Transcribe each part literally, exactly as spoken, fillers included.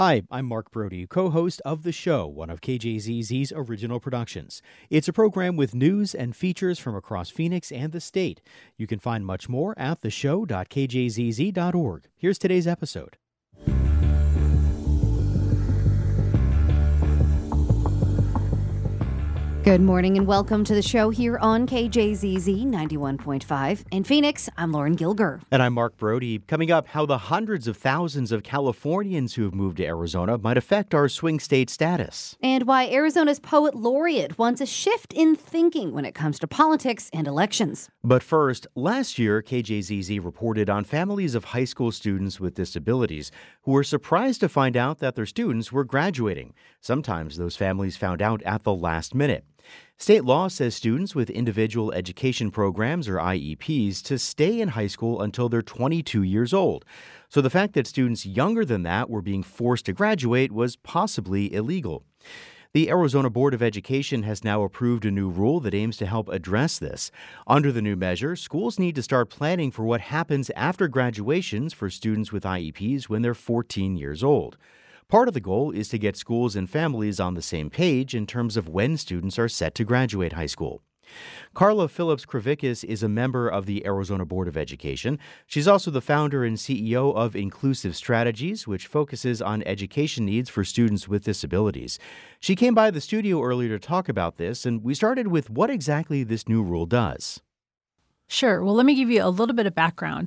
Hi, I'm Mark Brody, co-host of The Show, one of K J Z Z's original productions. It's a program with news and features from across Phoenix and the state. You can find much more at the show dot k j z z dot org. Here's today's episode. Good morning and welcome to the show here on K J Z Z ninety-one point five. In Phoenix, I'm Lauren Gilger. And I'm Mark Brody. Coming up, how the hundreds of thousands of Californians who have moved to Arizona might affect our swing state status. And why Arizona's poet laureate wants a shift in thinking when it comes to politics and elections. But first, last year, K J Z Z reported on families of high school students with disabilities who were surprised to find out that their students were graduating. Sometimes those families found out at the last minute. State law says students with individual education programs, or I E Ps, to stay in high school until they're twenty-two years old. So the fact that students younger than that were being forced to graduate was possibly illegal. The Arizona Board of Education has now approved a new rule that aims to help address this. Under the new measure, schools need to start planning for what happens after graduations for students with I E Ps when they're fourteen years old. Part of the goal is to get schools and families on the same page in terms of when students are set to graduate high school. Carla Phillips-Kravikis is a member of the Arizona Board of Education. She's also the founder and C E O of Inclusive Strategies, which focuses on education needs for students with disabilities. She came by the studio earlier to talk about this, and we started with what exactly this new rule does. Sure. Well, let me give you a little bit of background.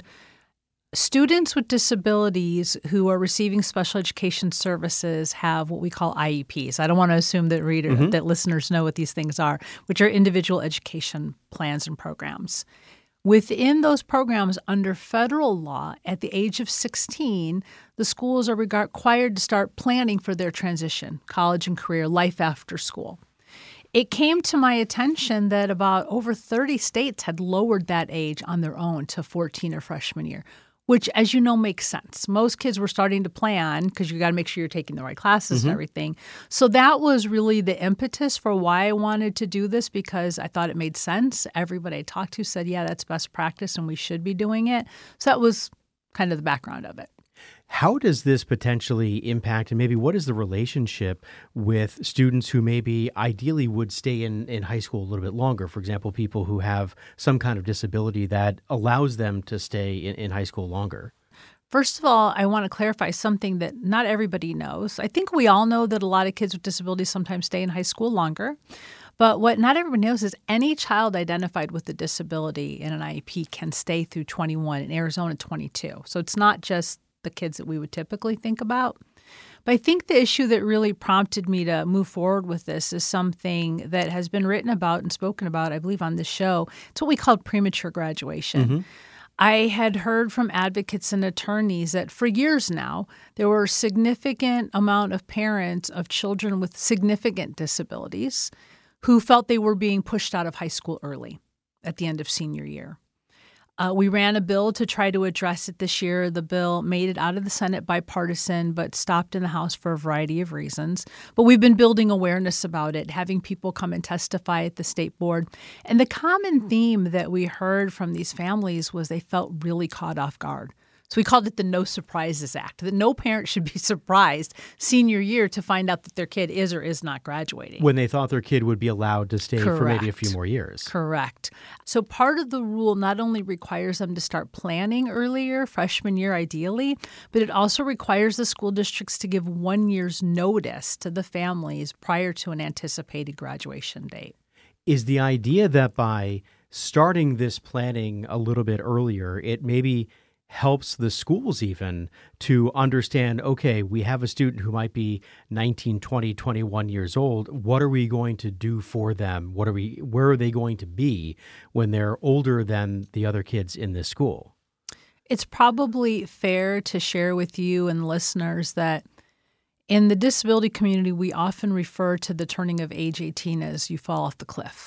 Students with disabilities who are receiving special education services have what we call I E Ps. I don't want to assume that reader, mm-hmm. that listeners know what these things are, which are individual education plans and programs. Within those programs, under federal law, at the age of sixteen, the schools are required to start planning for their transition, college and career, life after school. It came to my attention that about over thirty states had lowered that age on their own to fourteen or freshman year, which, as you know, makes sense. Most kids were starting to plan because you got to make sure you're taking the right classes mm-hmm. and everything. So that was really the impetus for why I wanted to do this, because I thought it made sense. Everybody I talked to said, yeah, that's best practice and we should be doing it. So that was kind of the background of it. How does this potentially impact, and maybe what is the relationship with students who maybe ideally would stay in, in high school a little bit longer? For example, people who have some kind of disability that allows them to stay in, in high school longer. First of all, I want to clarify something that not everybody knows. I think we all know that a lot of kids with disabilities sometimes stay in high school longer. But what not everybody knows is any child identified with a disability in an I E P can stay through twenty-one, in Arizona twenty-two. So it's not just the kids that we would typically think about. But I think the issue that really prompted me to move forward with this is something that has been written about and spoken about, I believe, on this show. It's what we call premature graduation. Mm-hmm. I had heard from advocates and attorneys that for years now, there were a significant amount of parents of children with significant disabilities who felt they were being pushed out of high school early at the end of senior year. Uh, we ran a bill to try to address it this year. The bill made it out of the Senate bipartisan, but stopped in the House for a variety of reasons. But we've been building awareness about it, having people come and testify at the state board. And the common theme that we heard from these families was they felt really caught off guard. So we called it the No Surprises Act, that no parent should be surprised senior year to find out that their kid is or is not graduating. When they thought their kid would be allowed to stay Correct. for maybe a few more years. Correct. So part of the rule not only requires them to start planning earlier, freshman year ideally, but it also requires the school districts to give one year's notice to the families prior to an anticipated graduation date. Is the idea that by starting this planning a little bit earlier, it maybe helps the schools even to understand, okay, we have a student who might be nineteen, twenty, twenty-one years old. What are we going to do for them? What are we, where are they going to be when they're older than the other kids in this school? It's probably fair to share with you and listeners that in the disability community, we often refer to the turning of age eighteen as you fall off the cliff.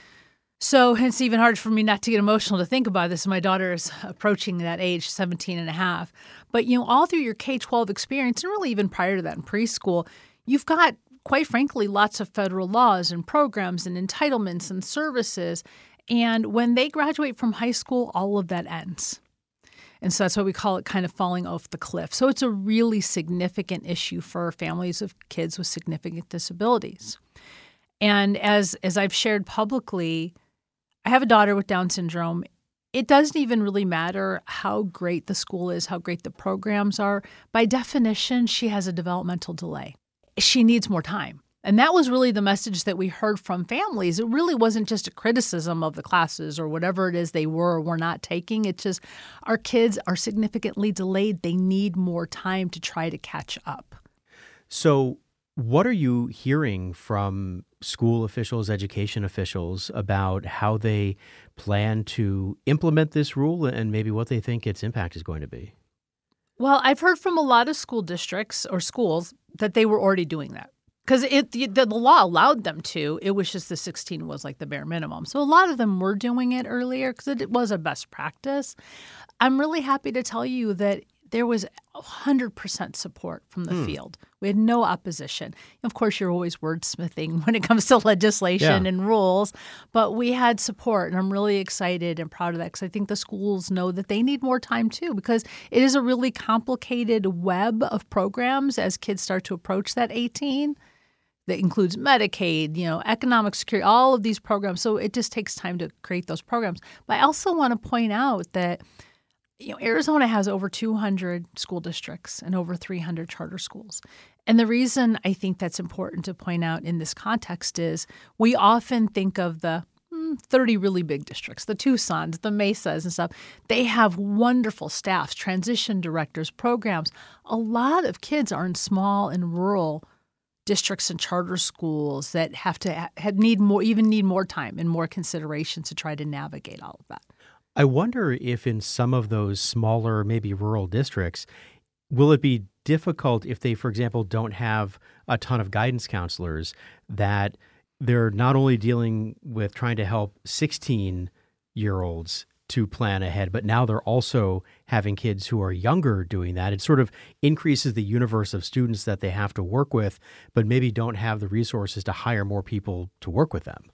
So it's even hard for me not to get emotional to think about this. My daughter is approaching that age, seventeen and a half. But, you know, all through your K twelve experience, and really even prior to that in preschool, you've got, quite frankly, lots of federal laws and programs and entitlements and services. And when they graduate from high school, all of that ends. And so that's why we call it kind of falling off the cliff. So it's a really significant issue for families of kids with significant disabilities. And as as I've shared publicly, I have a daughter with Down syndrome. It doesn't even really matter how great the school is, how great the programs are. By definition, she has a developmental delay. She needs more time. And that was really the message that we heard from families. It really wasn't just a criticism of the classes or whatever it is they were or were not taking. It's just our kids are significantly delayed. They need more time to try to catch up. So what are you hearing from school officials, education officials about how they plan to implement this rule and maybe what they think its impact is going to be? Well, I've heard from a lot of school districts or schools that they were already doing that. Because it the, the law allowed them to. It was just the sixteen was like the bare minimum. So a lot of them were doing it earlier because it was a best practice. I'm really happy to tell you that there was one hundred percent support from the hmm. field. We had no opposition. Of course, you're always wordsmithing when it comes to legislation yeah. and rules, but we had support, and I'm really excited and proud of that because I think the schools know that they need more time too because it is a really complicated web of programs as kids start to approach that eighteen. That includes Medicaid, you know, economic security, all of these programs. So it just takes time to create those programs. But I also want to point out that, you know, Arizona has over two hundred school districts and over three hundred charter schools. And the reason I think that's important to point out in this context is we often think of the mm, thirty really big districts, the Tucsons, the Mesas and stuff. They have wonderful staffs, transition directors, programs. A lot of kids are in small and rural districts and charter schools that have to have need more, even need more time and more consideration to try to navigate all of that. I wonder if in some of those smaller, maybe rural districts, will it be difficult if they, for example, don't have a ton of guidance counselors, that they're not only dealing with trying to help sixteen-year-olds to plan ahead, but now they're also having kids who are younger doing that. It sort of increases the universe of students that they have to work with, but maybe don't have the resources to hire more people to work with them.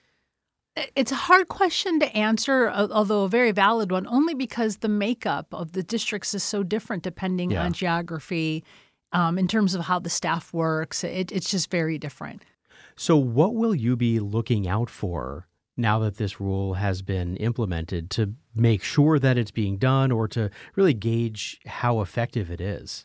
It's a hard question to answer, although a very valid one, only because the makeup of the districts is so different depending yeah. on geography, um, in terms of how the staff works. It, it's just very different. So what will you be looking out for now that this rule has been implemented to make sure that it's being done or to really gauge how effective it is?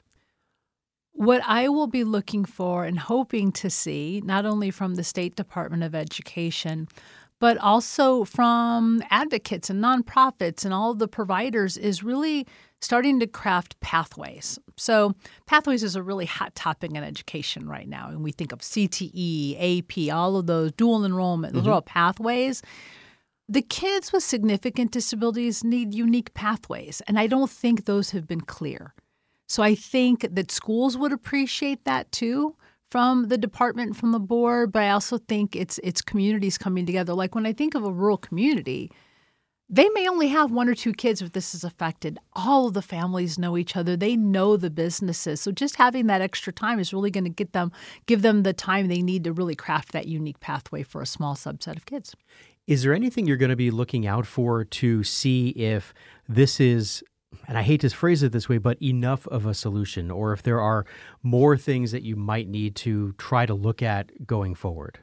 What I will be looking for and hoping to see, not only from the State Department of Education, but also from advocates and nonprofits and all of the providers, is really starting to craft pathways. So pathways is a really hot topic in education right now. And we think of C T E, A P, all of those, dual enrollment, those mm-hmm. are all pathways. The kids with significant disabilities need unique pathways, and I don't think those have been clear. So I think that schools would appreciate that too from the department, from the board, but I also think it's it's communities coming together. Like when I think of a rural community, they may only have one or two kids if this is affected. All of the families know each other. They know the businesses. So just having that extra time is really going to get them, give them the time they need to really craft that unique pathway for a small subset of kids. Is there anything you're going to be looking out for to see if this is, and I hate to phrase it this way, but enough of a solution, or if there are more things that you might need to try to look at going forward?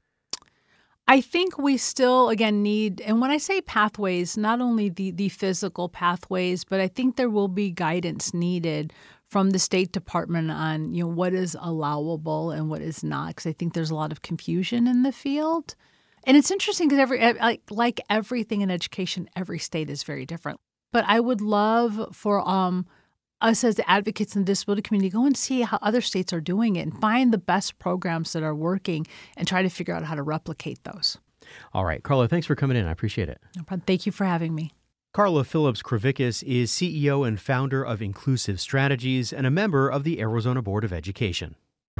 I think we still, again, need, and when I say pathways, not only the, the physical pathways, but I think there will be guidance needed from the State Department on, you know, what is allowable and what is not, because I think there's a lot of confusion in the field. And it's interesting because every like, like everything in education, every state is very different. But I would love for um, us as the advocates in the disability community, go and see how other states are doing it and find the best programs that are working and try to figure out how to replicate those. All right. Carla, thanks for coming in. I appreciate it. No problem. Thank you for having me. Carla Phillips-Kravickas is C E O and founder of Inclusive Strategies and a member of the Arizona Board of Education.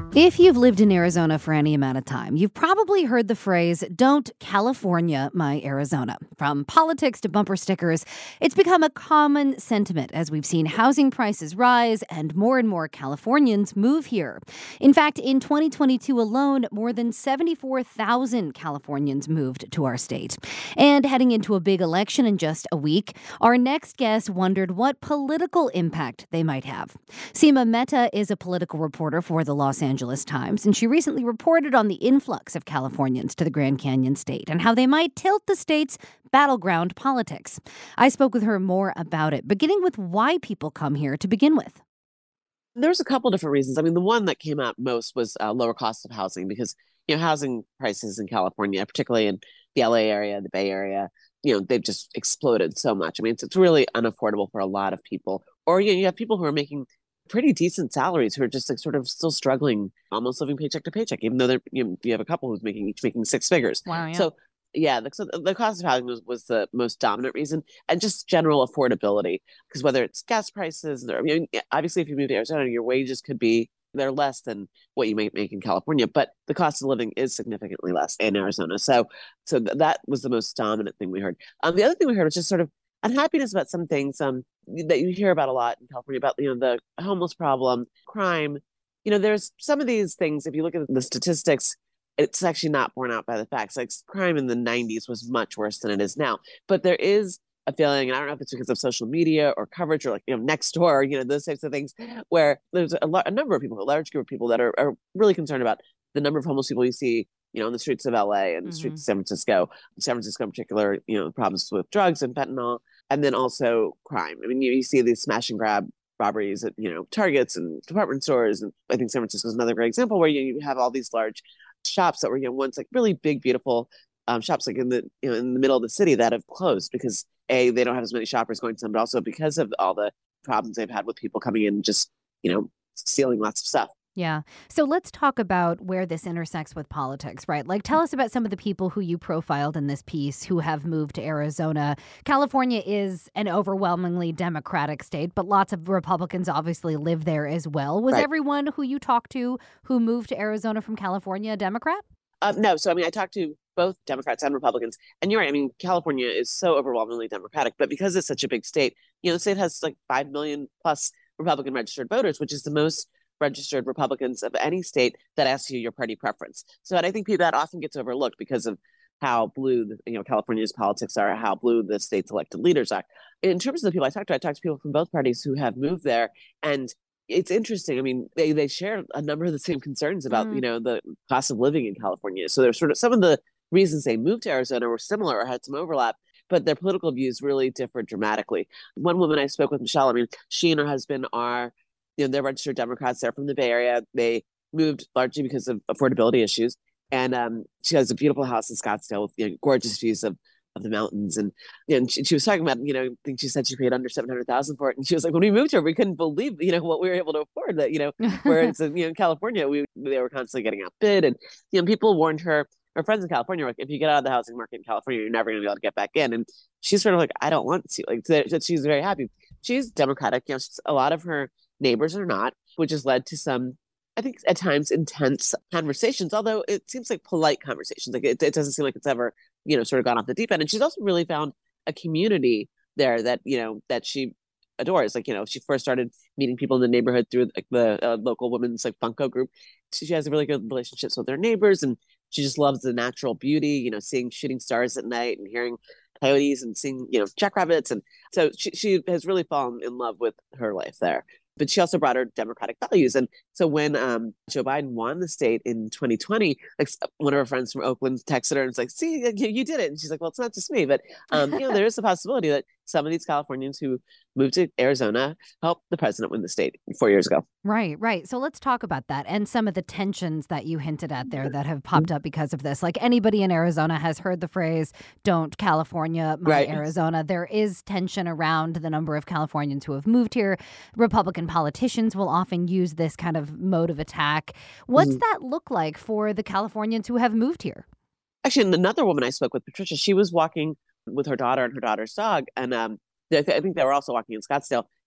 If you've lived in Arizona for any amount of time, you've probably heard the phrase, "Don't California my Arizona." From politics to bumper stickers, it's become a common sentiment as we've seen housing prices rise and more and more Californians move here. In fact, in twenty twenty-two alone, more than seventy-four thousand Californians moved to our state. And heading into a big election in just a week, our next guest wondered what political impact they might have. Seema Mehta is a political reporter for the Los Angeles Times, and she recently reported on the influx of Californians to the Grand Canyon State and how they might tilt the state's battleground politics. I spoke with her more about it, beginning with why people come here to begin with. There's a couple different reasons. I mean, the one that came out most was uh, lower cost of housing because, you know, housing prices in California, particularly in the L A area, the Bay Area, you know, they've just exploded so much. I mean, it's, it's really unaffordable for a lot of people. Or, you know, you have people who are making pretty decent salaries who are just like sort of still struggling, almost living paycheck to paycheck, even though they're, you know, you have a couple who's making each making six figures. Wow, yeah. So yeah, the, so the cost of housing was, was the most dominant reason, and just general affordability. Because whether it's gas prices, or, I mean, obviously if you move to Arizona, your wages could be they're less than what you might make in California, but the cost of living is significantly less in Arizona. So so th- that was the most dominant thing we heard. Um, the other thing we heard was just sort of unhappiness about some things um, that you hear about a lot in California, about, you know, the homeless problem, crime. You know, there's some of these things, if you look at the statistics, it's actually not borne out by the facts. Like crime in the nineties was much worse than it is now. But there is a feeling, and I don't know if it's because of social media or coverage or like, you know, next door, you know, those types of things, where there's a, lo- a number of people, a large group of people that are, are really concerned about the number of homeless people you see, you know, in the streets of L A and the mm-hmm. streets of San Francisco, San Francisco in particular, you know, problems with drugs and fentanyl, and then also crime. I mean, you, you see these smash and grab robberies at, you know, Targets and department stores. And I think San Francisco is another great example where you, you have all these large shops that were, you know, once like really big, beautiful um, shops like in the, you know, in the middle of the city that have closed because A, they don't have as many shoppers going to them, but also because of all the problems they've had with people coming in, just, you know, stealing lots of stuff. Yeah. So let's talk about where this intersects with politics, right? Like, tell us about some of the people who you profiled in this piece who have moved to Arizona. California is an overwhelmingly Democratic state, but lots of Republicans obviously live there as well. Was right. everyone who you talked to who moved to Arizona from California a Democrat? Um, no. So, I mean, I talked to both Democrats and Republicans. And you're right. I mean, California is so overwhelmingly Democratic, but because it's such a big state, you know, the state has like five million plus Republican registered voters, which is the most registered Republicans of any state that asks you your party preference. So, and I think that often gets overlooked because of how blue, you know, California's politics are, how blue the state's elected leaders are. In terms of the people I talked to, I talked to people from both parties who have moved there, and it's interesting. I mean, they, they share a number of the same concerns about, mm. you know, the cost of living in California. So there's sort of some of the reasons they moved to Arizona were similar or had some overlap, but their political views really differed dramatically. One woman I spoke with, Michelle, I mean, she and her husband are, you know, they're registered Democrats. They're from the Bay Area. They moved largely because of affordability issues. And um, she has a beautiful house in Scottsdale with, you know, gorgeous views of, of the mountains. And, you know, and she, she was talking about, you know, I think she said she paid under seven hundred thousand dollars for it. And she was like, when we moved here, we couldn't believe, you know, what we were able to afford. That, you know, whereas, you know, in California, we they were constantly getting outbid. And, you know, people warned her, her friends in California were like, if you get out of the housing market in California, you're never going to be able to get back in. And she's sort of like, I don't want to. Like, so she's very happy. She's Democratic. You know, a lot of her neighbors are not, which has led to some, I think at times, intense conversations, although it seems like polite conversations. Like it, it doesn't seem like it's ever, you know, sort of gone off the deep end. And she's also really found a community there that, you know, that she adores. Like, you know, she first started meeting people in the neighborhood through like the uh, local women's like Funko group. She, she has really good relationships with her neighbors, and she just loves the natural beauty, you know, seeing shooting stars at night and hearing coyotes and seeing, you know, jackrabbits. And so she, she has really fallen in love with her life there. But she also brought her democratic values. And so when um, Joe Biden won the state in twenty twenty, like one of her friends from Oakland texted her and was like, see, you, you did it. And she's like, well, it's not just me. But, um, you know, there is a possibility that some of these Californians who moved to Arizona helped the president win the state four years ago. Right, right. So let's talk about that and some of the tensions that you hinted at there that have popped up because of this. Like anybody in Arizona has heard the phrase, don't California my right. Arizona. There is tension around the number of Californians who have moved here. Republican politicians will often use this kind of mode of attack. What's mm-hmm. that look like for the Californians who have moved here? Actually, another woman I spoke with, Patricia, she was walking with her daughter and her daughter's dog. And um, I, th- I think they were also walking in Scottsdale.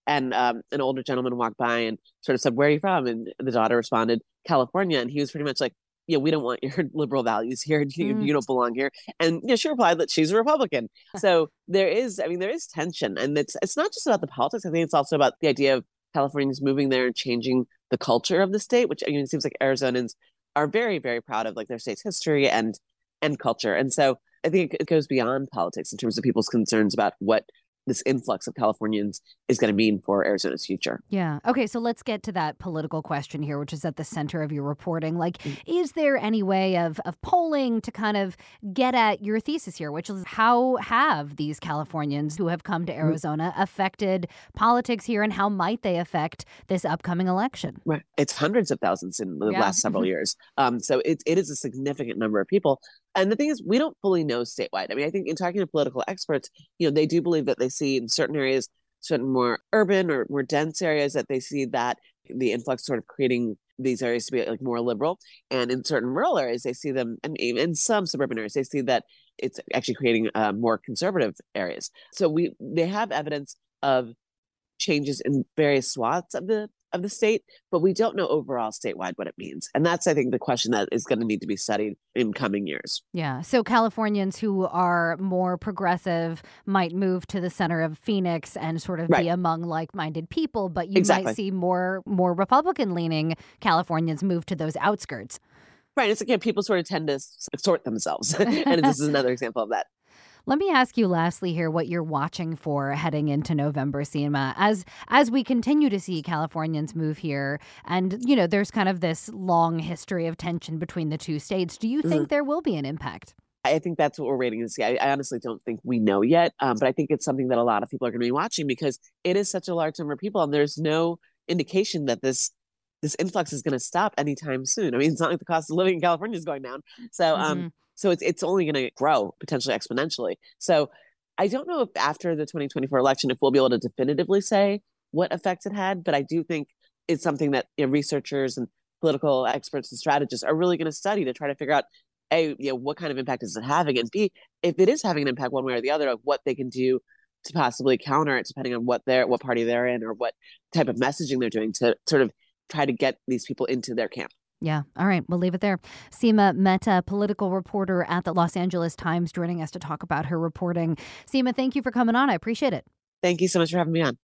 And um, an older gentleman walked by and sort of said, "Where are you from?" And the daughter responded, "California." And he was pretty much like, "Yeah, we don't want your liberal values here. You, Mm. you don't belong here." And you know, she replied that she's a Republican. So there is, I mean, there is tension, and it's it's not just about the politics. I think it's also about the idea of Californians moving there and changing the culture of the state, which, I mean, it seems like Arizonans are very, very proud of, like, their state's history and and culture. And so I think it goes beyond politics in terms of people's concerns about what this influx of Californians is going to mean for Arizona's future. Yeah. Okay, so let's get to that political question here, which is at the center of your reporting. Like, Mm. is there any way of, of polling to kind of get at your thesis here, which is how have these Californians who have come to Arizona affected politics here, and how might they affect this upcoming election? Right. It's hundreds of thousands in the Yeah. last several years. Um, so it, it is a significant number of people. And the thing is, we don't fully know statewide. I mean, I think in talking to political experts, you know, they do believe that they see in certain areas, certain more urban or more dense areas, that they see that the influx sort of creating these areas to be like more liberal. And in certain rural areas, they see them, and even in some suburban areas, they see that it's actually creating uh, more conservative areas. So we they have evidence of changes in various swaths of the of the state, but we don't know overall statewide what it means. And that's, I think, the question that is going to need to be studied in coming years. Yeah. So Californians who are more progressive might move to the center of Phoenix and sort of Right. be among like-minded people, but you Exactly. might see more more Republican-leaning Californians move to those outskirts. Right. It's like, yeah, people sort of tend to s- sort themselves. And this is another example of that. Let me ask you lastly here what you're watching for heading into November, Seema, as as we continue to see Californians move here, and you know there's kind of this long history of tension between the two states. Do you think there will be an impact? I think that's what we're waiting to see. I, I honestly don't think we know yet, um, but I think it's something that a lot of people are going to be watching, because it is such a large number of people, and there's no indication that this this influx is going to stop anytime soon. I mean, it's not like the cost of living in California is going down, so um, Mhm. so it's it's only going to grow potentially exponentially. So I don't know if after the twenty twenty-four election, if we'll be able to definitively say what effects it had, but I do think it's something that, you know, researchers and political experts and strategists are really going to study to try to figure out, A, you know, what kind of impact is it having, and B, if it is having an impact one way or the other, of what they can do to possibly counter it, depending on what they're what party they're in or what type of messaging they're doing to sort of try to get these people into their camp. Yeah. All right. We'll leave it there. Seema Mehta, political reporter at the Los Angeles Times, joining us to talk about her reporting. Seema, thank you for coming on. I appreciate it. Thank you so much for having me on.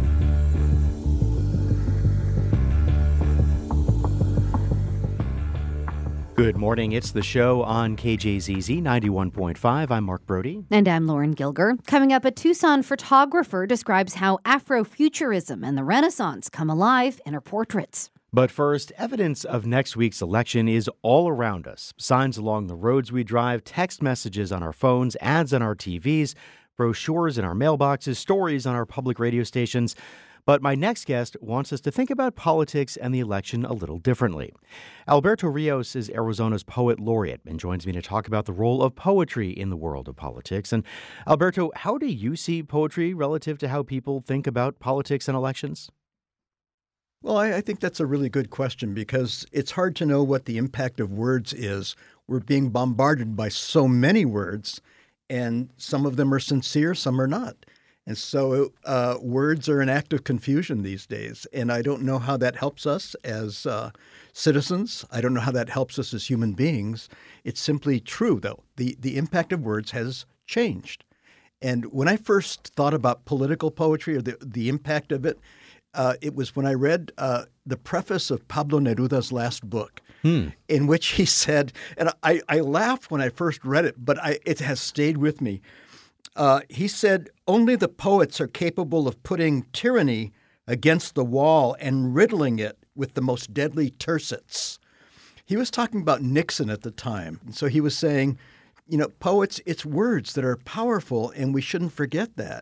Good morning. It's the show on K J Z Z ninety-one point five. I'm Mark Brody. And I'm Lauren Gilger. Coming up, a Tucson photographer describes how Afrofuturism and the Renaissance come alive in her portraits. But first, evidence of next week's election is all around us. Signs along the roads we drive, text messages on our phones, ads on our T Vs, brochures in our mailboxes, stories on our public radio stations. But my next guest wants us to think about politics and the election a little differently. Alberto Rios is Arizona's poet laureate and joins me to talk about the role of poetry in the world of politics. And Alberto, how do you see poetry relative to how people think about politics and elections? Well, I, I think that's a really good question, because it's hard to know what the impact of words is. We're being bombarded by so many words, and some of them are sincere, some are not. And so uh, words are an act of confusion these days, and I don't know how that helps us as uh, citizens. I don't know how that helps us as human beings. It's simply true, though. The, the impact of words has changed. And when I first thought about political poetry, or the, the impact of it, uh, it was when I read uh, the preface of Pablo Neruda's last book, hmm. in which he said, and I, I laughed when I first read it, but I, it has stayed with me. Uh, he said, only the poets are capable of putting tyranny against the wall and riddling it with the most deadly tercets. He was talking about Nixon at the time. And so he was saying, you know, poets, it's words that are powerful, and we shouldn't forget that.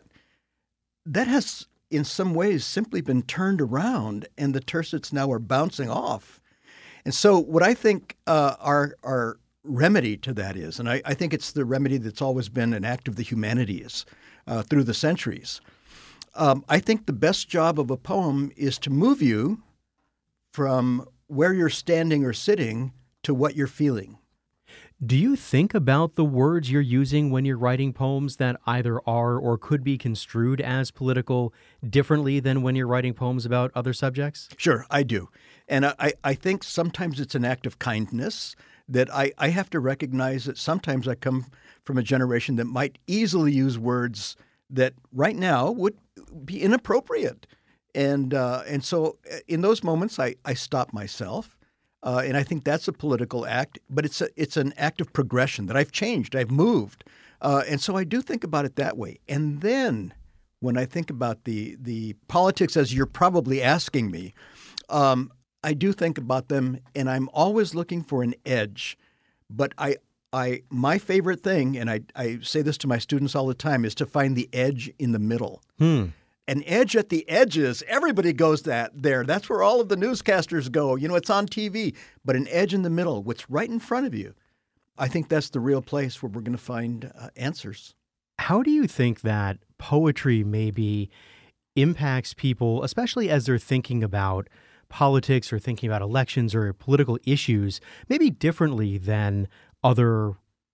That has, in some ways, simply been turned around, and the tercets now are bouncing off. And so what I think uh, our our remedy to that is, and I, I think it's the remedy that's always been an act of the humanities uh, through the centuries. Um, I think the best job of a poem is to move you from where you're standing or sitting to what you're feeling. Do you think about the words you're using when you're writing poems that either are or could be construed as political differently than when you're writing poems about other subjects? Sure, I do. And I, I think sometimes it's an act of kindness that I, I have to recognize that sometimes I come from a generation that might easily use words that right now would be inappropriate. And uh, and so in those moments, I, I stop myself. Uh, and I think that's a political act, but it's a, it's an act of progression that I've changed, I've moved. Uh, and so I do think about it that way. And then when I think about the the politics, as you're probably asking me, um, I do think about them, and I'm always looking for an edge. But I, I my favorite thing, and I, I say this to my students all the time, is to find the edge in the middle. Hmm. An edge at the edges. Everybody goes that there. That's where all of the newscasters go. You know, it's on T V. But an edge in the middle, what's right in front of you, I think that's the real place where we're going to find uh, answers. How do you think that poetry maybe impacts people, especially as they're thinking about politics or thinking about elections or political issues, maybe differently than other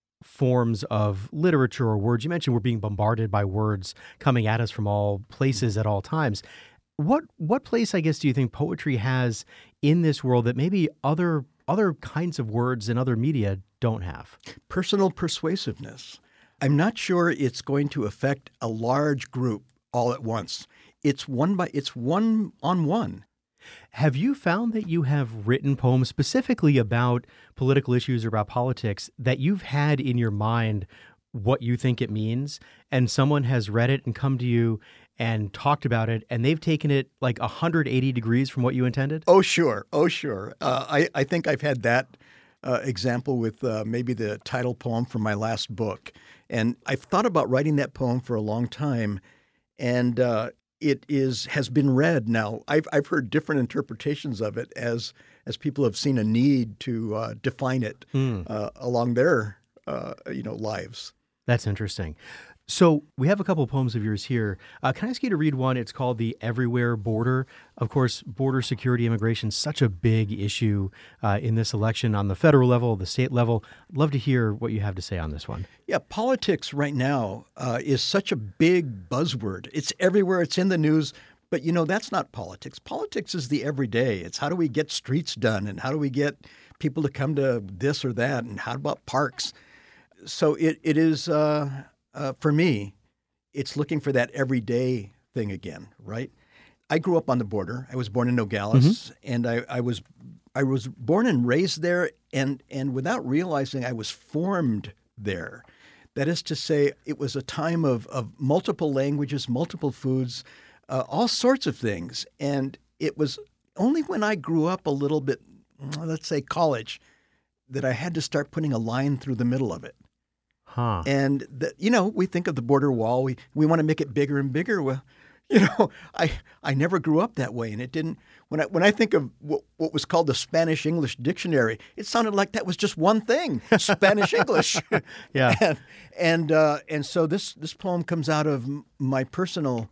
forms of literature or words? You mentioned we're being bombarded by words coming at us from all places at all times. What what place, I guess, do you think poetry has in this world that maybe other other kinds of words and other media don't have? Personal persuasiveness. I'm not sure it's going to affect a large group all at once. It's one by it's one on one. Have you found that you have written poems specifically about political issues or about politics that you've had in your mind what you think it means, and someone has read it and come to you and talked about it, and they've taken it like one hundred eighty degrees from what you intended? Oh, sure. Oh, sure. Uh, I, I think I've had that uh, example with uh, maybe the title poem from my last book. And I've thought about writing that poem for a long time, and uh, it is has been read now. I've I've heard different interpretations of it as as people have seen a need to uh, define it Hmm. uh, along their uh, you know lives. That's interesting. So we have a couple of poems of yours here. Uh, can I ask you to read one? It's called The Everywhere Border. Of course, border security, immigration, such a big issue uh, in this election on the federal level, the state level. I'd love to hear what you have to say on this one. Yeah, politics right now uh, is such a big buzzword. It's everywhere. It's in the news. But, you know, that's not politics. Politics is the everyday. It's how do we get streets done, and how do we get people to come to this or that, and how about parks? So it it is, uh, uh, for me, it's looking for that everyday thing again, right? I grew up on the border. I was born in Nogales, and I, I was I was born and raised there, and and without realizing I was formed there. That is to say, it was a time of, of multiple languages, multiple foods, uh, all sorts of things. And it was only when I grew up a little bit, let's say college, that I had to start putting a line through the middle of it. Huh. And, the, you know, we think of the border wall. We we want to make it bigger and bigger. Well, you know, I I never grew up that way, and it didn't. When I when I think of what, what was called the Spanish English dictionary, it sounded like that was just one thing: Spanish English. Yeah. And and, uh, and so this this poem comes out of my personal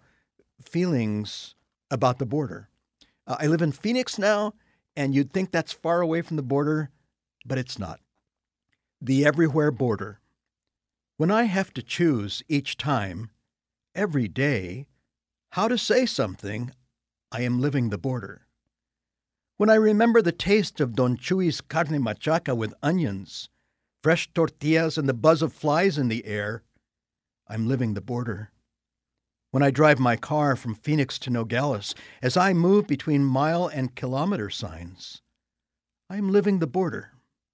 feelings about the border. Uh, I live in Phoenix now, and you'd think that's far away from the border, but it's not. The Everywhere Border. When I have to choose each time, every day, how to say something, I am living the border. When I remember the taste of Don Chuy's carne machaca with onions, fresh tortillas, and the buzz of flies in the air, I'm living the border. When I drive my car from Phoenix to Nogales, as I move between mile and kilometer signs, I'm living the border.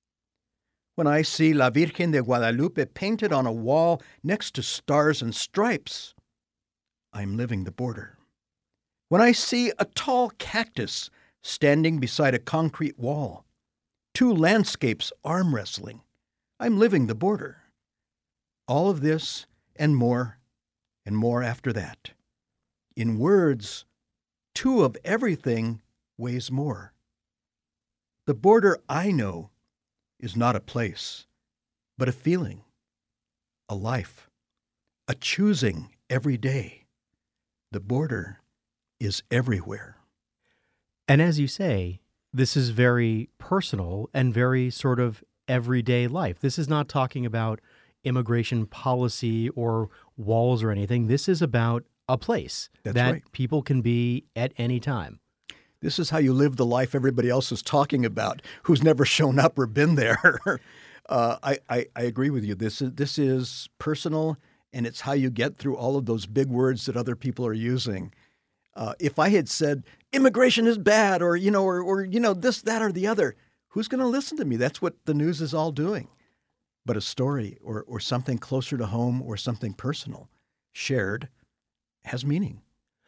When I see La Virgen de Guadalupe painted on a wall next to stars and stripes, I'm living the border. When I see a tall cactus standing beside a concrete wall, two landscapes arm wrestling, I'm living the border. All of this and more, and more after that. In words, two of everything weighs more. The border I know is not a place, but a feeling, a life, a choosing every day. The border is everywhere. And as you say, this is very personal and very sort of everyday life. This is not talking about immigration policy or walls or anything. This is about a place That's that right. people can be at any time. This is how you live the life everybody else is talking about, who's never shown up or been there. uh, I, I, I agree with you. This is, this is personal, and it's how you get through all of those big words that other people are using. Uh, if I had said immigration is bad, or you know, or, or you know, this, that, or the other, who's going to listen to me? That's what the news is all doing. But a story, or or something closer to home, or something personal, shared, has meaning.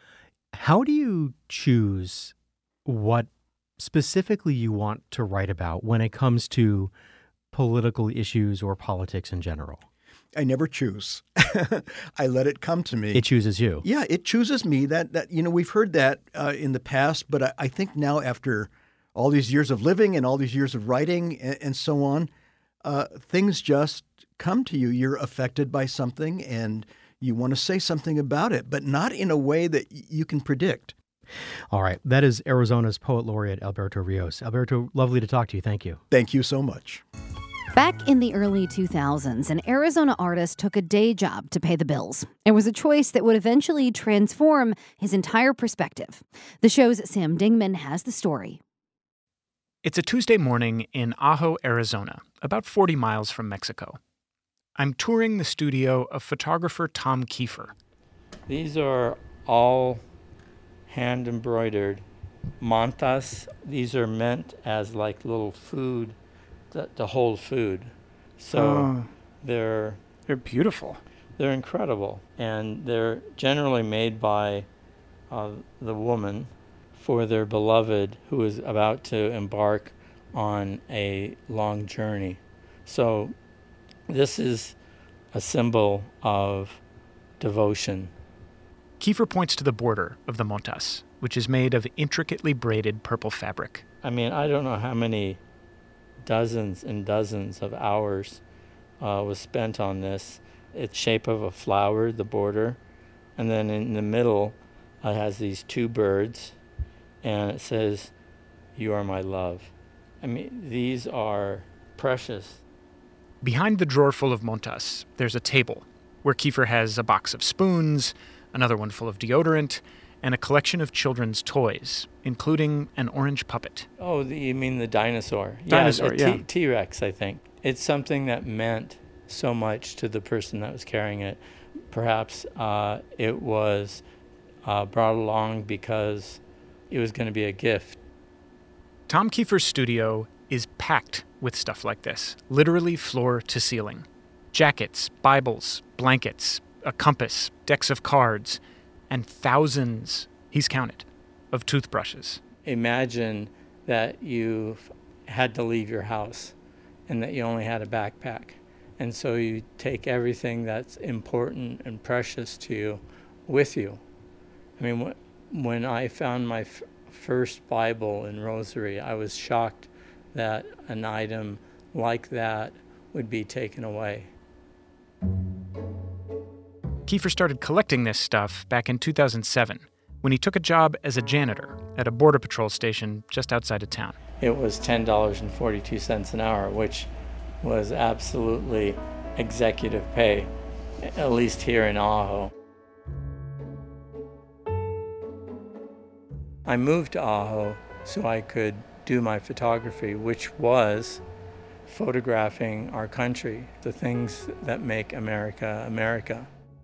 How do you choose what specifically you want to write about when it comes to political issues or politics in general? I never choose. I let it come to me. It chooses you. Yeah, it chooses me. That that you know, we've heard that uh, in the past, but I, I think now, after all these years of living and all these years of writing and, and so on, uh, things just come to you. You're affected by something, and you want to say something about it, but not in a way that y- you can predict. All right. That is Arizona's Poet Laureate, Alberto Rios. Alberto, lovely to talk to you. Thank you. Thank you so much. Back in the early two thousands, an Arizona artist took a day job to pay the bills. It was a choice that would eventually transform his entire perspective. The show's Sam Dingman has the story. It's a Tuesday morning in Ajo, Arizona, about forty miles from Mexico. I'm touring the studio of photographer Tom Kiefer. These are all hand-embroidered mantas. These are meant as like little food, to, to hold food. So Oh. they're They're beautiful. they're incredible, and they're generally made by uh, the woman for their beloved who is about to embark on a long journey. So this is a symbol of devotion. Kiefer points to the border of the montas, which is made of intricately braided purple fabric. I mean, I don't know how many dozens and dozens of hours uh, was spent on this. It's shape of a flower, the border, and then in the middle it has these two birds, and it says, "You are my love." I mean, these are precious. Behind the drawer full of montas, there's a table where Kiefer has a box of spoons, another one full of deodorant, and a collection of children's toys, including an orange puppet. Oh, the, you mean the dinosaur? Dinosaur, yeah. yeah. T- T-Rex, I think. It's something that meant so much to the person that was carrying it. Perhaps uh, it was uh, brought along because it was going to be a gift. Tom Kiefer's studio is packed with stuff like this, literally floor to ceiling. Jackets, Bibles, blankets, a compass, decks of cards, and thousands, he's counted, of toothbrushes. Imagine that you had to leave your house and that you only had a backpack. And so you take everything that's important and precious to you with you. I mean, wh- when I found my f- first Bible and rosary, I was shocked that an item like that would be taken away. Kiefer started collecting this stuff back in two thousand seven when he took a job as a janitor at a border patrol station just outside of town. It was ten dollars and forty-two cents an hour, which was absolutely executive pay, at least here in Ajo. I moved to Ajo so I could do my photography, which was photographing our country, the things that make America America.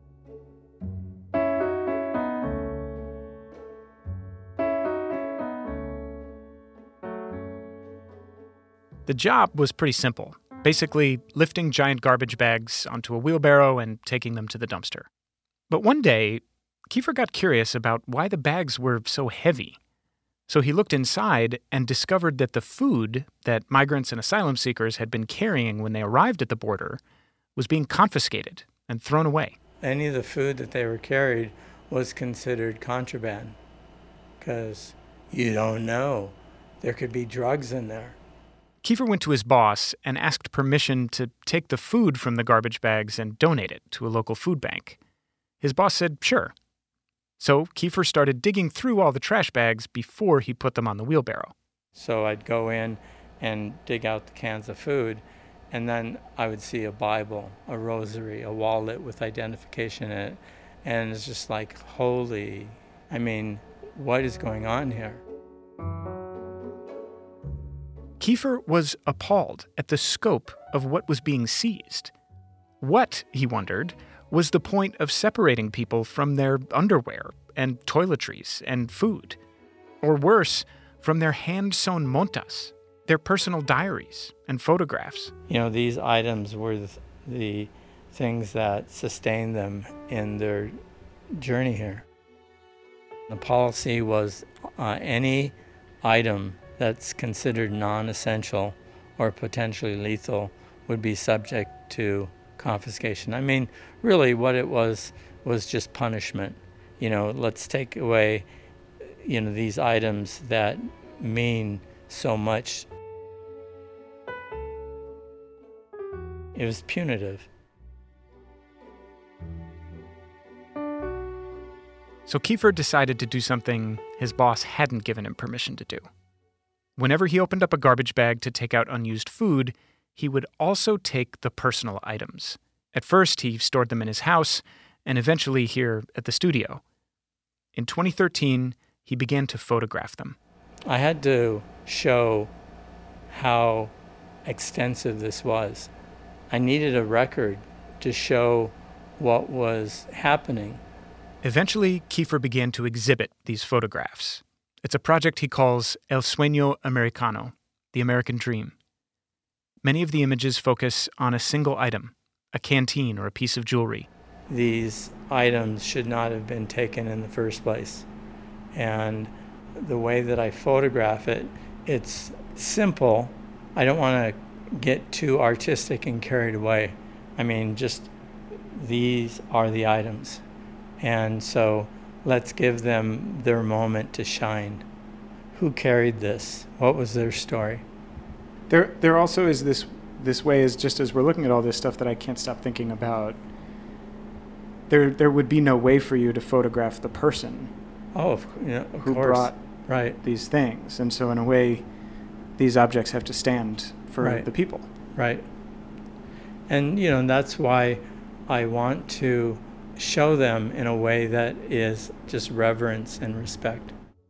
The job was pretty simple, basically lifting giant garbage bags onto a wheelbarrow and taking them to the dumpster. But one day, Kiefer got curious about why the bags were so heavy. So he looked inside and discovered that the food that migrants and asylum seekers had been carrying when they arrived at the border was being confiscated and thrown away. Any of the food that they were carried was considered contraband because you don't know. There could be drugs in there. Kiefer went to his boss and asked permission to take the food from the garbage bags and donate it to a local food bank. His boss said, sure. So Kiefer started digging through all the trash bags before he put them on the wheelbarrow. So I'd go in and dig out the cans of food, And then I would see a Bible, a rosary, a wallet with identification in it. And it's just like, holy, I mean, what is going on here? Kiefer was appalled at the scope of what was being seized. What, he wondered, was the point of separating people from their underwear and toiletries and food? Or worse, from their hand-sewn montas, their personal diaries and photographs. You know, these items were the, the things that sustained them in their journey here. The policy was uh, any item that's considered non-essential or potentially lethal would be subject to confiscation. I mean, really what it was was just punishment. You know, let's take away, you know, these items that mean so much. It was punitive. So Kiefer decided to do something his boss hadn't given him permission to do. Whenever he opened up a garbage bag to take out unused food, he would also take the personal items. At first, he stored them in his house, and eventually here at the studio. In twenty thirteen, he began to photograph them. I had to show how extensive this was. I needed a record to show what was happening. Eventually, Kiefer began to exhibit these photographs. It's a project he calls El Sueño Americano, the American Dream. Many of the images focus on a single item, a canteen or a piece of jewelry. These items should not have been taken in the first place. And the way that I photograph it, it's simple. I don't want to get too artistic and carried away. I mean, just these are the items. And so let's give them their moment to shine. Who carried this? What was their story? There there also is this this way, is just as we're looking at all this stuff, that I can't stop thinking about. There there would be no way for you to photograph the person Oh, of, you know, of who course. brought right. these things. And so in a way, these objects have to stand for Right. the people. Right. And, you know, that's why I want to show them in a way that is just reverence and respect.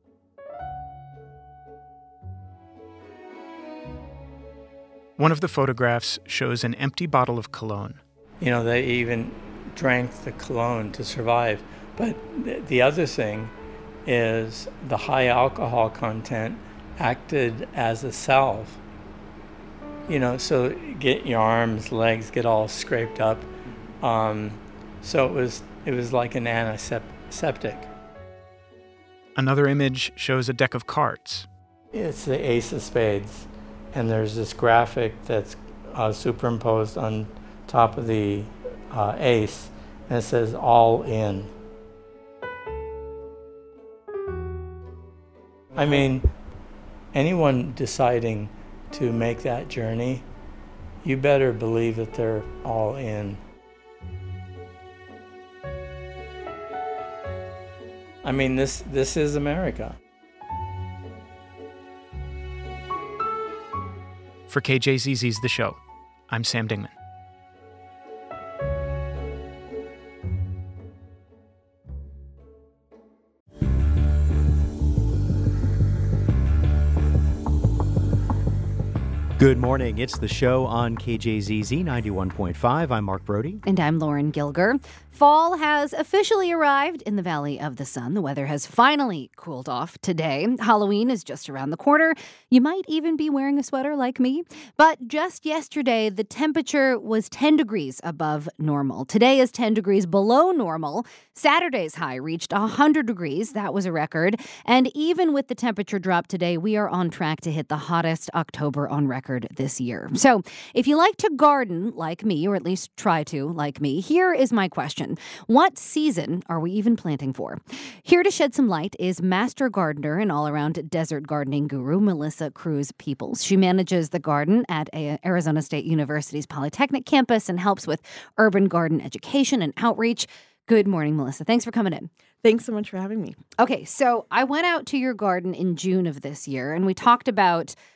One of the photographs shows an empty bottle of cologne. You know, they even drank the cologne to survive. But th- the other thing is the high alcohol content acted as a salve. You know, so get your arms, legs get all scraped up. Um, so it was it was like an antiseptic. Another image shows a deck of cards. It's the ace of spades, and there's this graphic that's uh, superimposed on top of the uh, ace, and it says all in. I mean, anyone deciding to make that journey, you better believe that they're all in. I mean, this this is America. For K J Z Z's The Show, I'm Sam Dingman. Good morning. It's The Show on K J Z Z ninety-one point five. I'm Mark Brody. And I'm Lauren Gilger. Fall has officially arrived in the Valley of the Sun. The weather has finally cooled off today. Halloween is just around the corner. You might even be wearing a sweater like me. But just yesterday, the temperature was ten degrees above normal. Today is ten degrees below normal. Saturday's high reached one hundred degrees. That was a record. And even with the temperature drop today, we are on track to hit the hottest October on record this year. So if you like to garden like me, or at least try to like me, here is my question. What season are we even planting for? Here to shed some light is master gardener and all-around desert gardening guru, Melissa Cruz Peoples. She manages the garden at Arizona State University's Polytechnic campus and helps with urban garden education and outreach. Good morning, Melissa. Thanks for coming in. Thanks so much for having me. Okay, so I went out to your garden in June of this year, and we talked about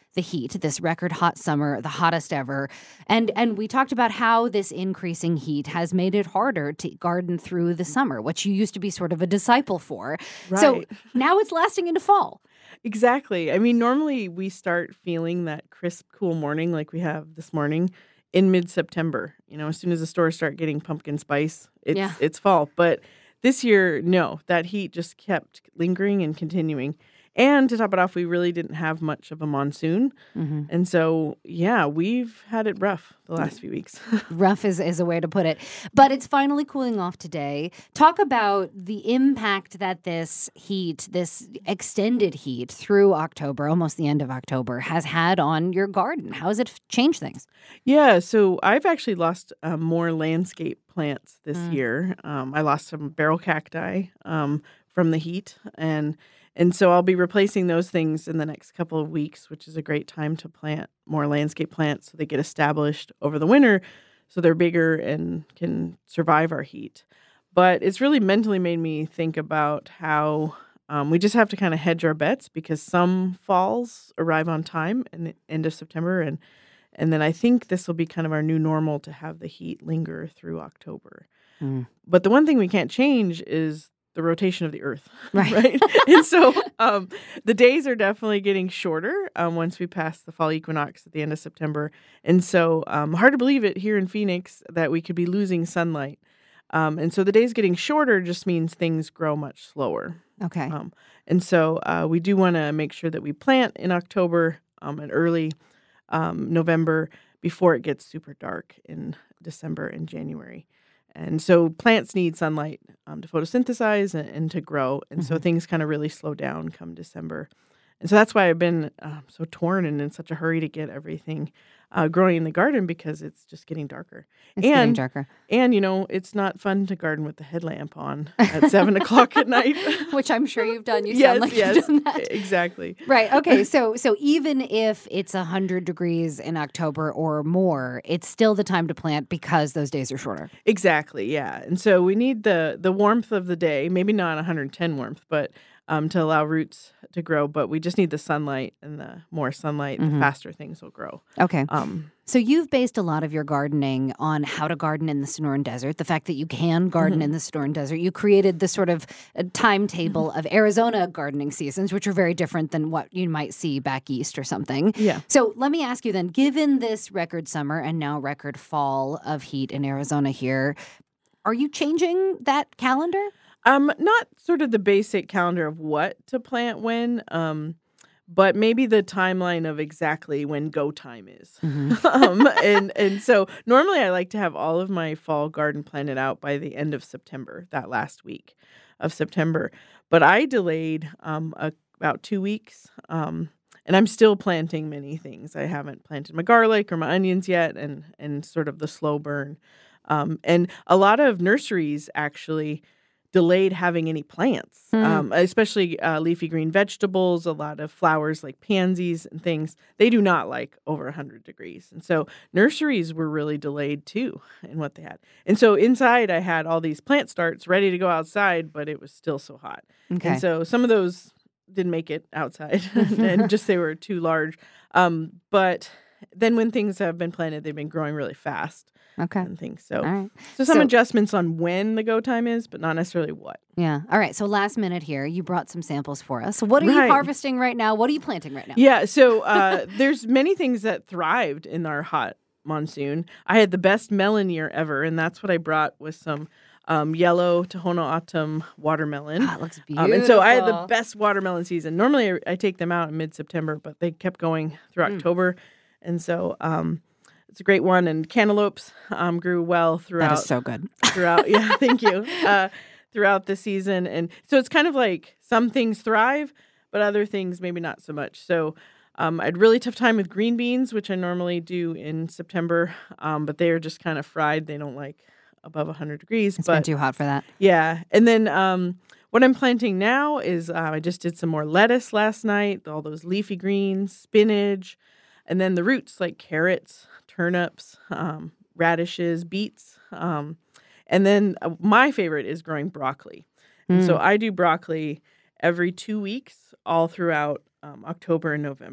the heat, this record hot summer, the hottest ever. And and we talked about how this increasing heat has made it harder to garden through the summer, which you used to be sort of a disciple for. So Right. now it's lasting into fall. Exactly. I mean, normally we start feeling that crisp, cool morning like we have this morning in mid-September. You know, as soon as the stores start getting pumpkin spice, it's Yeah. it's fall. But this year, no, that heat just kept lingering and continuing. And to top it off, we really didn't have much of a monsoon. Mm-hmm. And so, yeah, we've had it rough the last few weeks. Rough is, is a way to put it. But it's finally cooling off today. Talk about the impact that this heat, this extended heat through October, almost the end of October, has had on your garden. How has it f- changed things? Yeah, so I've actually lost uh, more landscape plants this Mm. year. Um, I lost some barrel cacti um, from the heat, and and so I'll be replacing those things in the next couple of weeks, which is a great time to plant more landscape plants so they get established over the winter, so they're bigger and can survive our heat. But it's really mentally made me think about how um, we just have to kind of hedge our bets because some falls arrive on time in the end of September, and and then I think this will be kind of our new normal to have the heat linger through October. Mm. But the one thing we can't change is the rotation of the earth. Right. Right. And so um, the days are definitely getting shorter um, once we pass the fall equinox at the end of September. And so um, hard to believe it here in Phoenix that we could be losing sunlight. Um, and so the days getting shorter just means things grow much slower. Okay. Um, and so uh, we do want to make sure that we plant in October um, and early um, November before it gets super dark in December and January. And so plants need sunlight um, to photosynthesize and, and to grow. And so Mhm. things kind of really slow down come December. And so that's why I've been uh, so torn and in such a hurry to get everything uh, growing in the garden because it's just getting darker. It's getting and darker. and, you know, it's not fun to garden with the headlamp on at seven o'clock at night. Which I'm sure you've done. You yes, sound like yes, you've done that. exactly. Right. Okay. So so even if it's one hundred degrees in October or more, it's still the time to plant because those days are shorter. Exactly, yeah. And so we need the the warmth of the day, maybe not one hundred ten warmth, but um, to allow roots to grow. But we just need the sunlight, and the more sunlight, Mhm. the faster things will grow. Okay. Um, So you've based a lot of your gardening on how to garden in the Sonoran Desert, the fact that you can garden Mhm. in the Sonoran Desert. You created this sort of uh, timetable of Arizona gardening seasons, which are very different than what you might see back east or something. yeah. So let me ask you then, given this record summer and now record fall of heat in Arizona here, are you changing that calendar? Um, not sort of the basic calendar of what to plant when, um, but maybe the timeline of exactly when go time is. um, and and so normally I like to have all of my fall garden planted out by the end of September, that last week of September. But I delayed um, a, about two weeks, um, and I'm still planting many things. I haven't planted my garlic or my onions yet, and and sort of the slow burn. Um, and a lot of nurseries actually delayed having any plants, Hmm. um, especially uh, leafy green vegetables, a lot of flowers like pansies and things. They do not like over one hundred degrees. And so nurseries were really delayed too in what they had. And so inside I had all these plant starts ready to go outside, but it was still so hot. Okay. And so some of those didn't make it outside and just they were too large. Um, but then when things have been planted, they've been growing really fast Okay. and things. So All right. so some So- adjustments on when the go time is, but not necessarily what. Yeah. All right. So last minute here, you brought some samples for us. So what are Right. you harvesting right now? What are you planting right now? Yeah, so uh, there's many things that thrived in our hot monsoon. I had the best melon year ever, and that's what I brought with some um, yellow Tohono Autumn watermelon. Ah, it looks beautiful. Um, and so I had the best watermelon season. Normally I, I take them out in mid-September, but they kept going through Mm. October. And so um, it's a great one. And cantaloupes um, grew well throughout. That is so good. throughout yeah thank you uh throughout the season. And so it's kind of like some things thrive but other things maybe not so much. So um I had really tough time with green beans, which I normally do in September, um but they are just kind of fried. They don't like above one hundred degrees. It's but been too hot for that. yeah. And then um what I'm planting now is uh, I just did some more lettuce last night, all those leafy greens, spinach, and then the roots like carrots, turnips, um, radishes, beets. Um, and then uh, my favorite is growing broccoli. And so Mm. I do broccoli every two weeks all throughout um, October and November.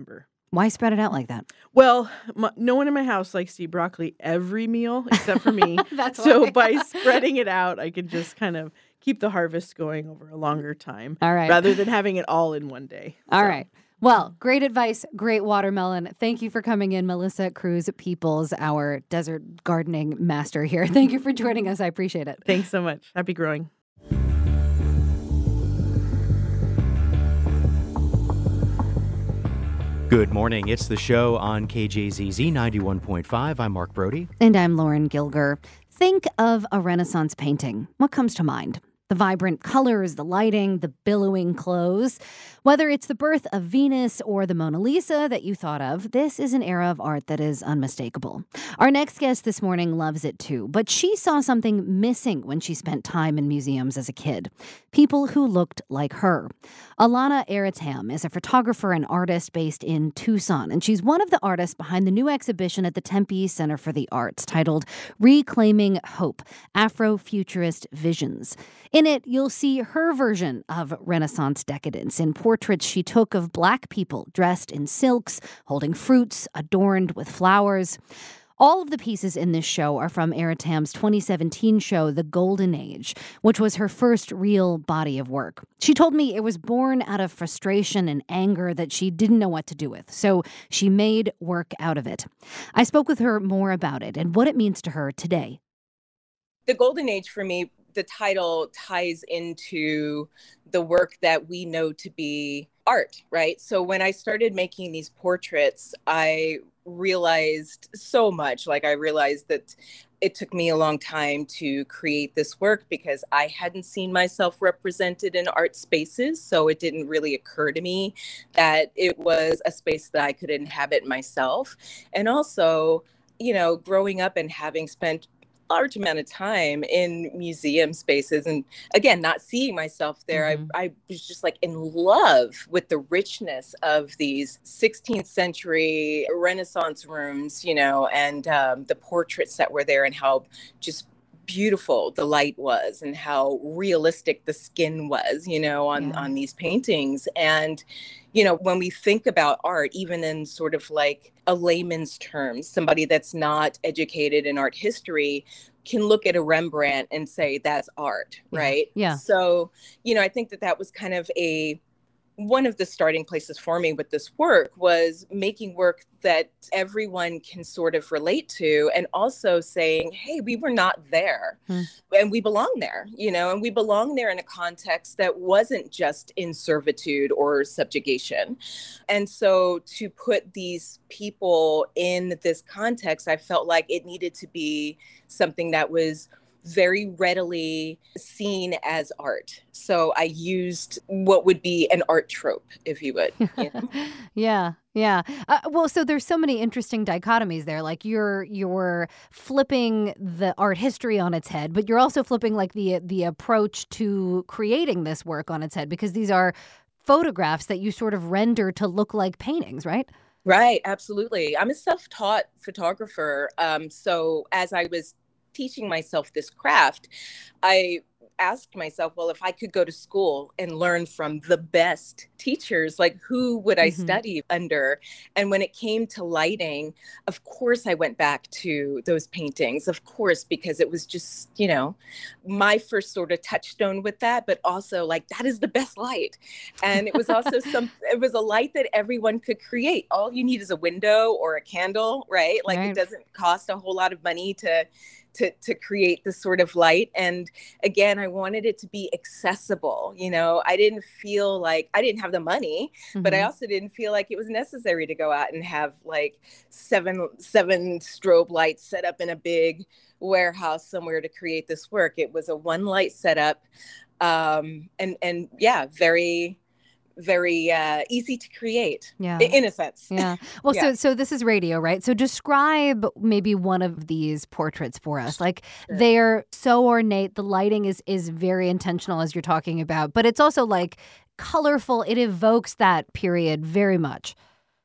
Why spread it out like that? Well, my, no one in my house likes to eat broccoli every meal except for me. That's so why. by spreading it out, I can just kind of keep the harvest going over a longer time. All right. Rather than having it all in one day. All So, right. Well, great advice, great watermelon. Thank you for coming in, Melissa Cruz Peoples, our desert gardening master here. Thank you for joining us. I appreciate it. Thanks so much. Happy growing. Good morning. It's the show on K J Z Z ninety-one point five. I'm Mark Brody. And I'm Lauren Gilger. Think of a Renaissance painting. What comes to mind? The vibrant colors, the lighting, the billowing clothes. Whether it's the birth of Venus or the Mona Lisa that you thought of, this is an era of art that is unmistakable. Our next guest this morning loves it too, but she saw something missing when she spent time in museums as a kid. People who looked like her. Alana Eretam is a photographer and artist based in Tucson, and she's one of the artists behind the new exhibition at the Tempe Center for the Arts titled Reclaiming Hope, Afrofuturist Visions. In it, you'll see her version of Renaissance decadence in portraits she took of Black people dressed in silks, holding fruits, adorned with flowers. All of the pieces in this show are from Eretam's twenty seventeen show, The Golden Age, which was her first real body of work. She told me it was born out of frustration and anger that she didn't know what to do with, so she made work out of it. I spoke with her more about it and what it means to her today. The Golden Age for me, the title ties into the work that we know to be art, right? So when I started making these portraits, I realized so much. Like I realized that it took me a long time to create this work because I hadn't seen myself represented in art spaces. So it didn't really occur to me that it was a space that I could inhabit myself. And also, you know, growing up and having spent large amount of time in museum spaces and again not seeing myself there, mm-hmm. I, I was just like in love with the richness of these sixteenth century Renaissance rooms, you know, and um, the portraits that were there and how just beautiful the light was and how realistic the skin was, you know, on, yeah. on these paintings. And, you know, when we think about art, even in sort of like a layman's terms, somebody that's not educated in art history can look at a Rembrandt and say that's art, yeah. right? Yeah. So, you know, I think that that was kind of a one of the starting places for me with this work was making work that everyone can sort of relate to and also saying, hey, we were not there hmm. and we belong there, you know, and we belong there in a context that wasn't just in servitude or subjugation. And so to put these people in this context, I felt like it needed to be something that was very readily seen as art. So I used what would be an art trope, if you would. You know? yeah, yeah. Uh, well, so there's so many interesting dichotomies there. Like you're you're flipping the art history on its head, but you're also flipping like the the approach to creating this work on its head because these are photographs that you sort of render to look like paintings, right? Right, absolutely. I'm a self-taught photographer. Um, so as I was teaching myself this craft, I asked myself, well, if I could go to school and learn from the best teachers, like who would I mm-hmm. study under? And when it came to lighting, of course, I went back to those paintings, of course, because it was just, you know, my first sort of touchstone with that, but also like, that is the best light. And it was also some, it was a light that everyone could create. All you need is a window or a candle, right? Like right. It doesn't cost a whole lot of money to To, to create this sort of light. And again, I wanted it to be accessible. You know, I didn't feel like I didn't have the money, mm-hmm. but I also didn't feel like it was necessary to go out and have like seven, seven strobe lights set up in a big warehouse somewhere to create this work. It was a one light setup. Um, and, and yeah, very, very uh, easy to create, yeah. in a sense. Yeah. Well, yeah. so so this is radio, right? So describe maybe one of these portraits for us. Like sure. They're so ornate. The lighting is is very intentional, as you're talking about, but it's also like colorful. It evokes that period very much.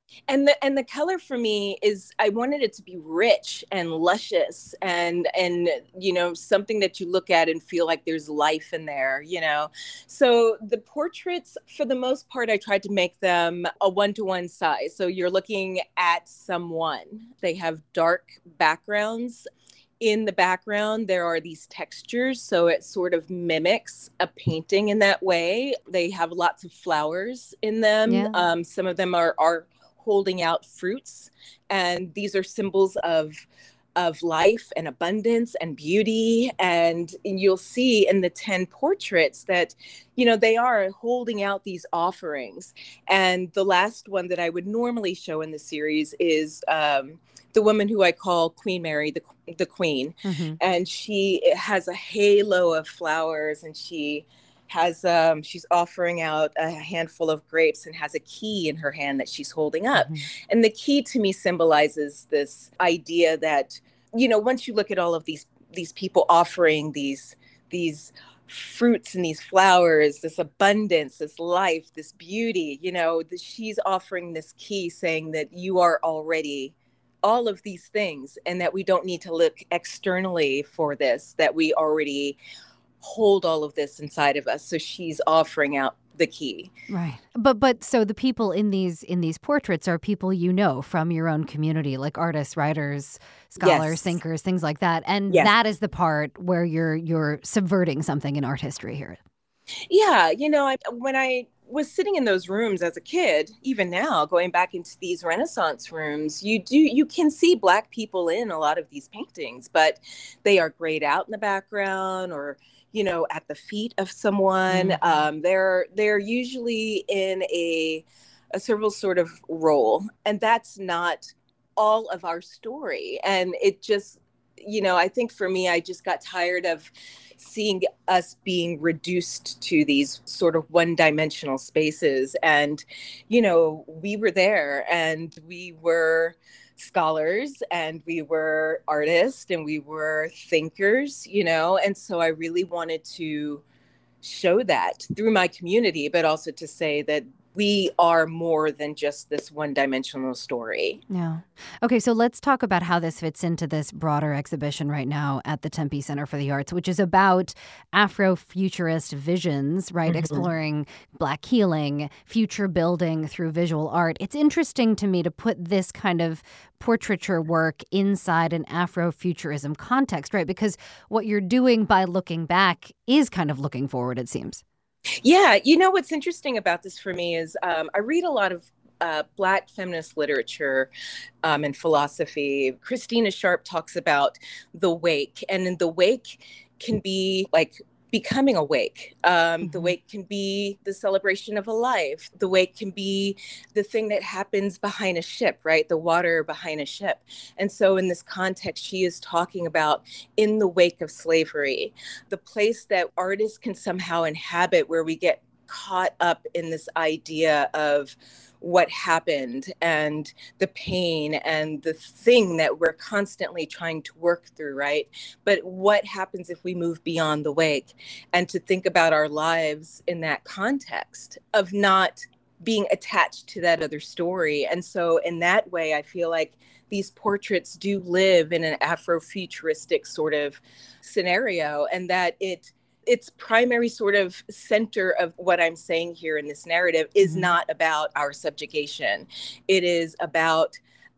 And the and the color for me is, I wanted it to be rich and luscious and and you know, something that you look at and feel like there's life in there, you know. So the portraits, for the most part, I tried to make them a one-to-one size. So you're looking at someone. They have dark backgrounds. In the background, there are these textures, so it sort of mimics a painting in that way. They have lots of flowers in them. Yeah. Um, some of them are are holding out fruits, and these are symbols of of life and abundance and beauty. And you'll see in the ten portraits that, you know, they are holding out these offerings. And the last one that I would normally show in the series is um, the woman who I call Queen Mary, the, the Queen. Mm-hmm. And she has a halo of flowers, and she has um, she's offering out a handful of grapes and has a key in her hand that she's holding up. Mm-hmm. And the key to me symbolizes this idea that, you know, once you look at all of these these people offering these these fruits and these flowers, this abundance, this life, this beauty, you know, the, she's offering this key saying that you are already all of these things, and that we don't need to look externally for this, that we already hold all of this inside of us. So she's offering out the key. Right. But but so the people in these in these portraits are people you know from your own community, like artists, writers, scholars, yes. thinkers, things like that. And yes. that is the part where you're you're subverting something in art history here. Yeah, you know, I, when I was sitting in those rooms as a kid, even now, going back into these Renaissance rooms, you do you can see Black people in a lot of these paintings, but they are grayed out in the background, or you know, at the feet of someone. Mm-hmm. Um, they're they're usually in a a several sort of role, and that's not all of our story. And it just, you know, I think for me, I just got tired of seeing us being reduced to these sort of one-dimensional spaces. And, you know, we were there, and we were scholars, and we were artists, and we were thinkers, you know, and so I really wanted to show that through my community, but also to say that we are more than just this one-dimensional story. Yeah. Okay, so let's talk about how this fits into this broader exhibition right now at the Tempe Center for the Arts, which is about Afrofuturist visions, right? Mm-hmm. Exploring Black healing, future building through visual art. It's interesting to me to put this kind of portraiture work inside an Afrofuturism context, right? Because what you're doing by looking back is kind of looking forward, it seems. Yeah, you know, what's interesting about this for me is um, I read a lot of uh, Black feminist literature um, and philosophy. Christina Sharp talks about the wake, and in the wake can be like becoming awake. Um, mm-hmm. The wake can be the celebration of a life. The wake can be the thing that happens behind a ship, right? The water behind a ship. And so in this context, she is talking about in the wake of slavery, the place that artists can somehow inhabit, where we get caught up in this idea of what happened and the pain and the thing that we're constantly trying to work through, right? But what happens if we move beyond the wake, and to think about our lives in that context of not being attached to that other story. And so in that way, I feel like these portraits do live in an Afrofuturistic sort of scenario, and that it its primary sort of center of what I'm saying here in this narrative is mm-hmm. not about our subjugation. It is about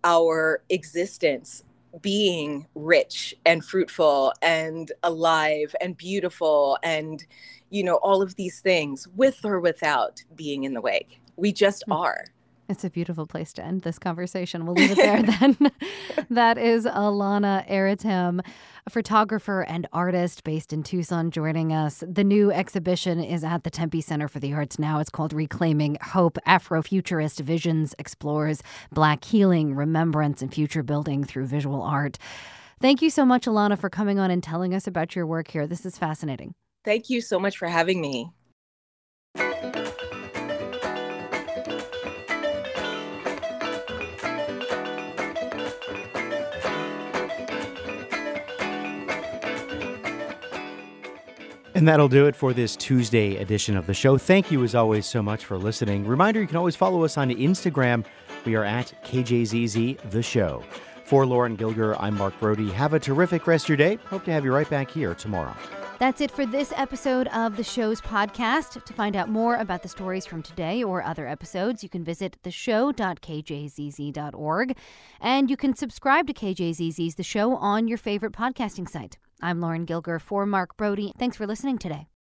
our existence being rich and fruitful and alive and beautiful and, you know, all of these things with or without being in the wake. We just mm-hmm. are. It's a beautiful place to end this conversation. We'll leave it there then. That is Alana Aretim, a photographer and artist based in Tucson, joining us. The new exhibition is at the Tempe Center for the Arts now. It's called Reclaiming Hope. Afrofuturist Visions explores Black healing, remembrance, and future building through visual art. Thank you so much, Alana, for coming on and telling us about your work here. This is fascinating. Thank you so much for having me. And that'll do it for this Tuesday edition of the show. Thank you, as always, so much for listening. Reminder, you can always follow us on Instagram. We are at K J Z Z The Show. For Lauren Gilger, I'm Mark Brody. Have a terrific rest of your day. Hope to have you right back here tomorrow. That's it for this episode of the show's podcast. To find out more about the stories from today or other episodes, you can visit the show dot k j z z dot org. And you can subscribe to K J Z Z's The Show on your favorite podcasting site. I'm Lauren Gilger for Mark Brody. Thanks for listening today.